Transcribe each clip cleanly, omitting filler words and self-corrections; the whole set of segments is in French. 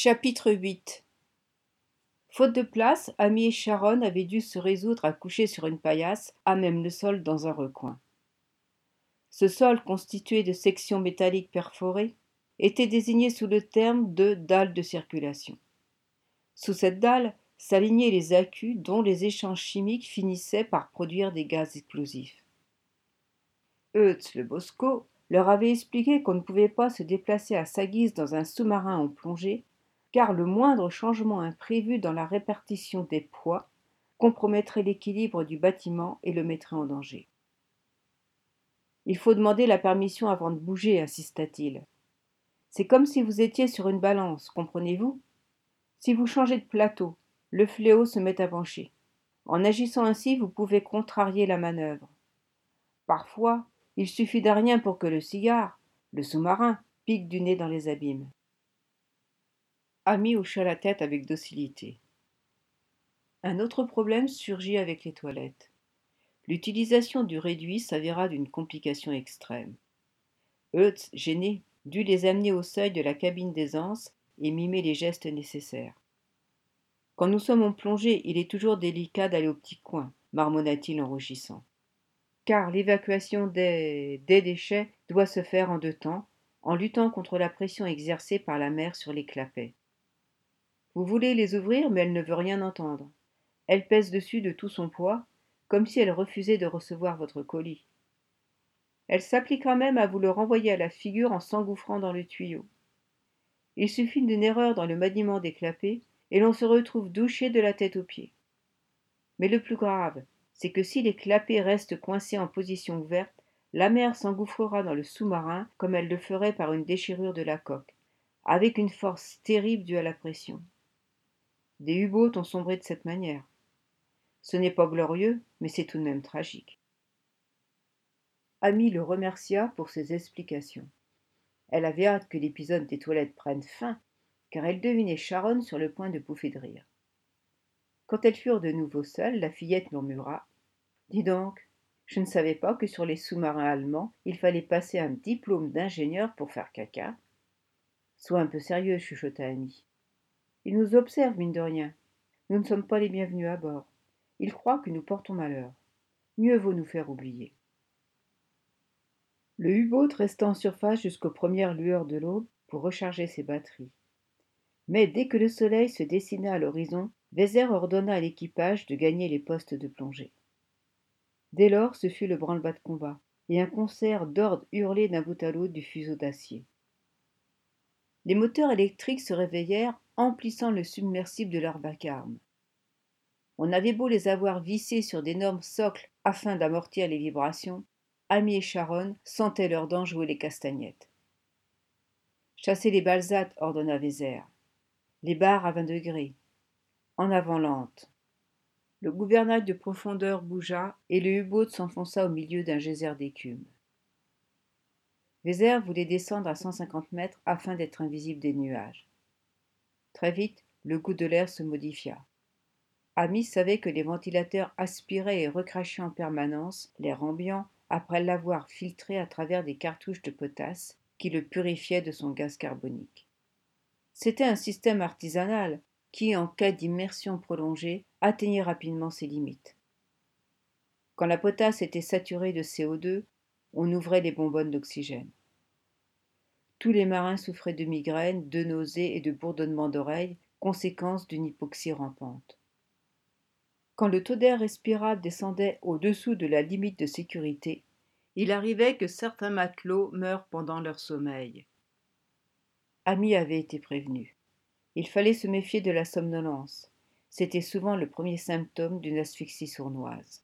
Chapitre 8. Faute de place, Amy et Sharon avaient dû se résoudre à coucher sur une paillasse, à même le sol dans un recoin. Ce sol, constitué de sections métalliques perforées, était désigné sous le terme de dalle de circulation. Sous cette dalle s'alignaient les accus dont les échanges chimiques finissaient par produire des gaz explosifs. Eutz le Bosco leur avait expliqué qu'on ne pouvait pas se déplacer à sa guise dans un sous-marin en plongée, car le moindre changement imprévu dans la répartition des poids compromettrait l'équilibre du bâtiment et le mettrait en danger. Il faut demander la permission avant de bouger, insista-t-il. C'est comme si vous étiez sur une balance, comprenez-vous? Si vous changez de plateau, le fléau se met à pencher. En agissant ainsi, vous pouvez contrarier la manœuvre. Parfois, il suffit d'un rien pour que le cigare, le sous-marin, pique du nez dans les abîmes. Amy hocha la tête avec docilité. Un autre problème surgit avec les toilettes. L'utilisation du réduit s'avéra d'une complication extrême. Eutz, gêné, dut les amener au seuil de la cabine d'aisance et mimer les gestes nécessaires. Quand nous sommes en plongée, il est toujours délicat d'aller au petit coin, marmonna-t-il en rougissant. Car l'évacuation des déchets doit se faire en deux temps, en luttant contre la pression exercée par la mer sur les clapets. Vous voulez les ouvrir, mais elle ne veut rien entendre. Elle pèse dessus de tout son poids, comme si elle refusait de recevoir votre colis. Elle s'appliquera même à vous le renvoyer à la figure en s'engouffrant dans le tuyau. Il suffit d'une erreur dans le maniement des clapets, et l'on se retrouve douché de la tête aux pieds. Mais le plus grave, c'est que si les clapets restent coincés en position ouverte, la mer s'engouffrera dans le sous-marin comme elle le ferait par une déchirure de la coque, avec une force terrible due à la pression. Des U-boats ont sombré de cette manière. Ce n'est pas glorieux, mais c'est tout de même tragique. Amy le remercia pour ses explications. Elle avait hâte que l'épisode des toilettes prenne fin, car elle devinait Sharon sur le point de pouffer de rire. Quand elles furent de nouveau seules, la fillette murmura « Dis donc, je ne savais pas que sur les sous-marins allemands, il fallait passer un diplôme d'ingénieur pour faire caca. » Sois un peu sérieux, chuchota Amy. Ils nous observent, mine de rien. Nous ne sommes pas les bienvenus à bord. Ils croient que nous portons malheur. Mieux vaut nous faire oublier. Le U-boat resta en surface jusqu'aux premières lueurs de l'aube pour recharger ses batteries. Mais dès que le soleil se dessina à l'horizon, Weser ordonna à l'équipage de gagner les postes de plongée. Dès lors, ce fut le branle-bas de combat, et un concert d'ordres hurlés d'un bout à l'autre du fuseau d'acier. Les moteurs électriques se réveillèrent, emplissant le submersible de leur vacarme. On avait beau les avoir vissés sur d'énormes socles afin d'amortir les vibrations, Amy et Sharon sentaient leurs dents jouer les castagnettes. Chassez les balsates, ordonna Weser. Les barres à 20 degrés. En avant lente. Le gouvernail de profondeur bougea et le U-boat s'enfonça au milieu d'un geyser d'écume. Weser voulait descendre à 150 mètres afin d'être invisible des nuages. Très vite, le goût de l'air se modifia. Amy savait que les ventilateurs aspiraient et recrachaient en permanence l'air ambiant après l'avoir filtré à travers des cartouches de potasse qui le purifiaient de son gaz carbonique. C'était un système artisanal qui, en cas d'immersion prolongée, atteignait rapidement ses limites. Quand la potasse était saturée de CO2, on ouvrait les bonbonnes d'oxygène. Tous les marins souffraient de migraines, de nausées et de bourdonnements d'oreilles, conséquence d'une hypoxie rampante. Quand le taux d'air respirable descendait au-dessous de la limite de sécurité, il arrivait que certains matelots meurent pendant leur sommeil. Amy avait été prévenue. Il fallait se méfier de la somnolence. C'était souvent le premier symptôme d'une asphyxie sournoise.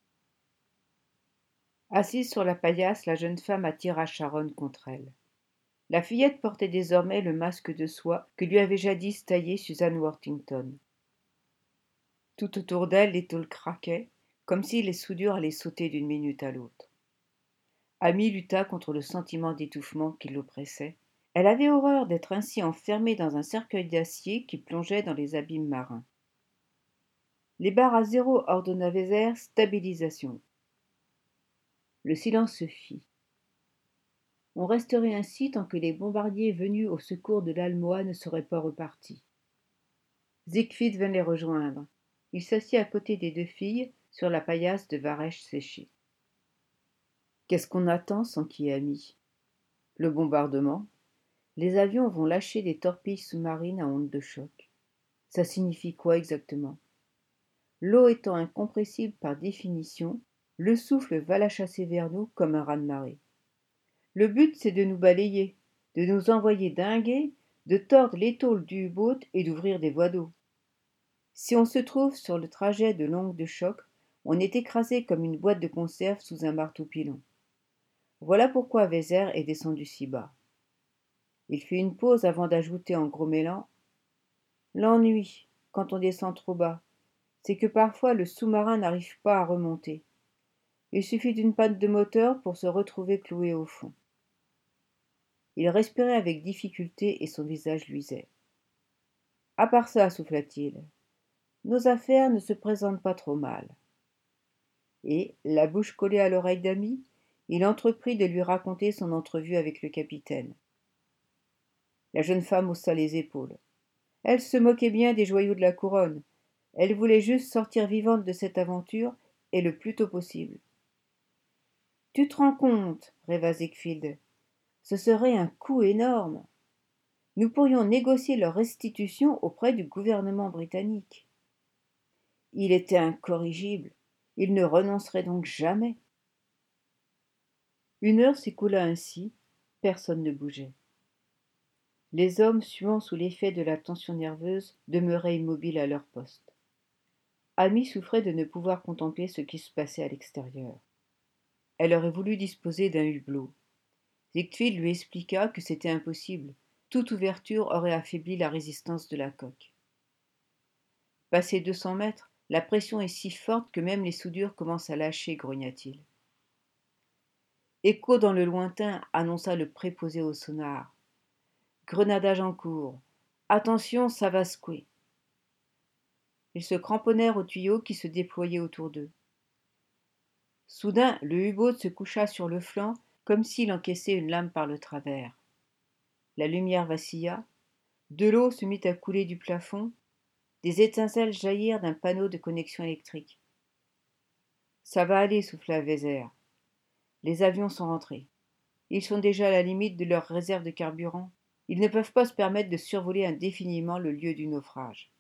Assise sur la paillasse, la jeune femme attira Sharon contre elle. La fillette portait désormais le masque de soie que lui avait jadis taillé Susan Worthington. Tout autour d'elle, les tôles craquaient, comme si les soudures allaient sauter d'une minute à l'autre. Amy lutta contre le sentiment d'étouffement qui l'oppressait. Elle avait horreur d'être ainsi enfermée dans un cercueil d'acier qui plongeait dans les abîmes marins. Les barres à zéro, ordonna Weser, stabilisation. Le silence se fit. On resterait ainsi tant que les bombardiers venus au secours de l'Almoa ne seraient pas repartis. Siegfried vint les rejoindre. Il s'assit à côté des deux filles sur la paillasse de varech séchée. Qu'est-ce qu'on attend sans qui est ami? Le bombardement. Les avions vont lâcher des torpilles sous-marines à ondes de choc. Ça signifie quoi exactement? L'eau étant incompressible par définition, le souffle va la chasser vers nous comme un raz-de-marée. Le but, c'est de nous balayer, de nous envoyer dinguer, de tordre les tôles du U-boat et d'ouvrir des voies d'eau. Si on se trouve sur le trajet de l'onde de choc, on est écrasé comme une boîte de conserve sous un marteau-pilon. Voilà pourquoi Weser est descendu si bas. Il fit une pause avant d'ajouter en grommelant: l'ennui, quand on descend trop bas, c'est que parfois le sous-marin n'arrive pas à remonter. Il suffit d'une panne de moteur pour se retrouver cloué au fond. Il respirait avec difficulté et son visage luisait. À part ça, souffla-t-il, nos affaires ne se présentent pas trop mal. Et, la bouche collée à l'oreille d'Amy, il entreprit de lui raconter son entrevue avec le capitaine. La jeune femme haussa les épaules. Elle se moquait bien des joyaux de la couronne. Elle voulait juste sortir vivante de cette aventure, et le plus tôt possible. Tu te rends compte, rêva Ziegfeld, ce serait un coût énorme. Nous pourrions négocier leur restitution auprès du gouvernement britannique. Il était incorrigible. Il ne renoncerait donc jamais. Une heure s'écoula ainsi, personne ne bougeait. Les hommes, suant sous l'effet de la tension nerveuse, demeuraient immobiles à leur poste. Amy souffrait de ne pouvoir contempler ce qui se passait à l'extérieur. Elle aurait voulu disposer d'un hublot. Ziegfeld lui expliqua que c'était impossible. Toute ouverture aurait affaibli la résistance de la coque. Passé 200 mètres, la pression est si forte que même les soudures commencent à lâcher, grogna-t-il. Écho dans le lointain annonça le préposé au sonar. Grenadage en cours. Attention, ça va secouer. Ils se cramponnèrent aux tuyaux qui se déployaient autour d'eux. Soudain, le U-boat se coucha sur le flanc comme s'il encaissait une lame par le travers. La lumière vacilla, de l'eau se mit à couler du plafond, des étincelles jaillirent d'un panneau de connexion électrique. Ça va aller, souffla Weser. Les avions sont rentrés. Ils sont déjà à la limite de leur réserve de carburant. Ils ne peuvent pas se permettre de survoler indéfiniment le lieu du naufrage.